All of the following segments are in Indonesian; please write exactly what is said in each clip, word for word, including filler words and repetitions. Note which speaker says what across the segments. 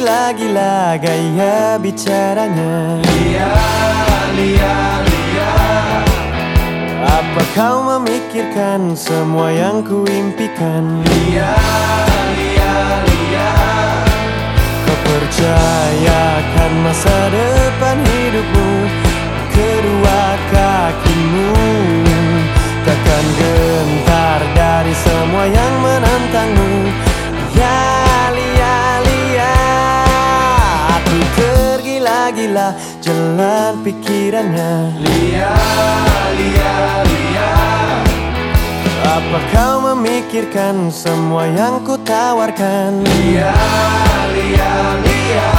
Speaker 1: tergila-gila gaya bicaranya.
Speaker 2: Lia, Lia, Lia.
Speaker 1: Apa kau memikirkan semua yang kuimpikan?
Speaker 2: Lia, Lia, Lia.
Speaker 1: Kau percayakan masa depan hidupmu kedua kakimu, takkan gentar dari semua yang menantangmu. Ya Lia, Lia. Aku tergila-gila jalan pikirannya.
Speaker 2: Lia, Lia, Lia.
Speaker 1: Apa kau memikirkan semua yang ku tawarkan?
Speaker 2: Lia, Lia, Lia.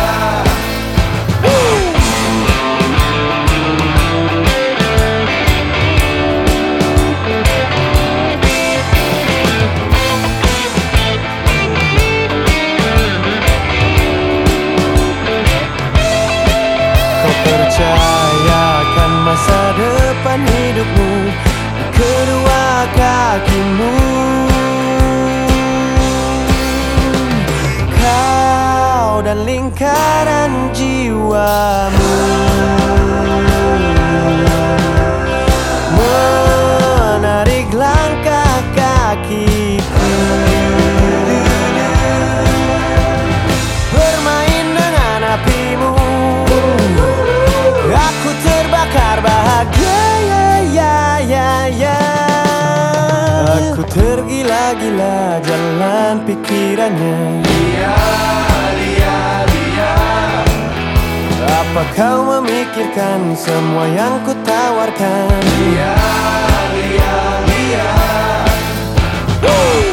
Speaker 1: Kau percayakan masa depan hidupmu kedua kakimu. Kau dan lingkaran jiwamu menarik langkah kakiku, bermain dengan apimu. Aku terbakar bahagia, ya, ya, ya, ya. Aku tergila-gila jalan pikirannya.
Speaker 2: Lia, Lia, Lia.
Speaker 1: Apa kau memikirkan semua yang ku tawarkan?
Speaker 2: Lia, Lia, Lia.